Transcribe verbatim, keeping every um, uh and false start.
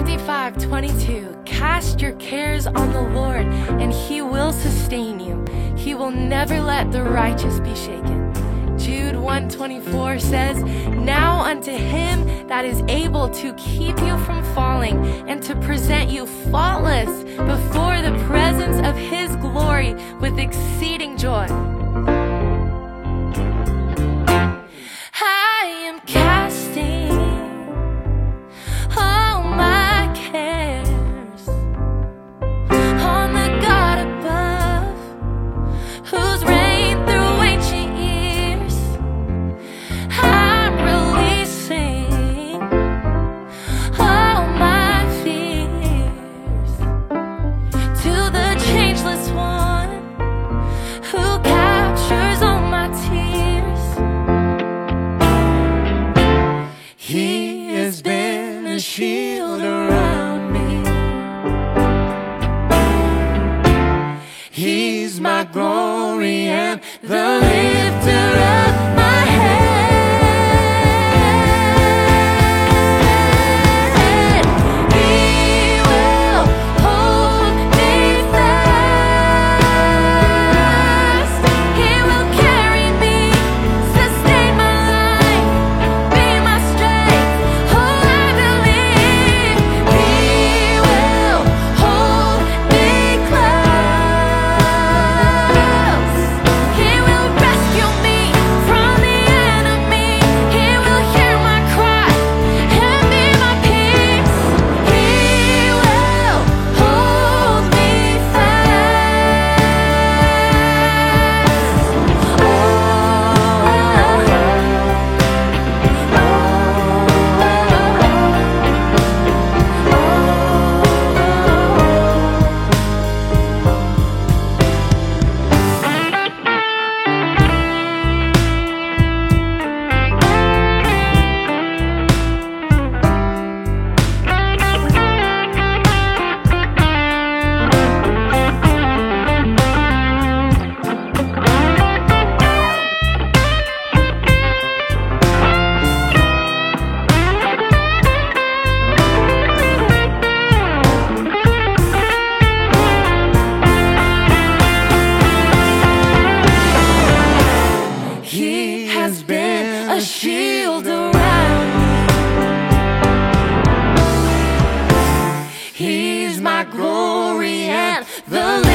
fifty-five twenty-two, cast your cares on the Lord, and He will sustain you. He will never let the righteous be shaken. Jude one twenty-four says, now unto Him that is able to keep you from falling and to present you faultless before the presence of His glory with exceeding joy. I am casting all my cares on the God above, who's reigned through ancient years. I'm releasing all my fears to the changeless one who captures all my tears. He has been a shield around me. He's my glory and the lifter of my head. He will hold me fast. He will carry me, sustain my life, be my strength. Oh, I believe He will hold me close. He will rescue me from the enemy. He will hear my cry and be my peace. He will hold me fast. Oh, He has been a shield around me. He's my glory and the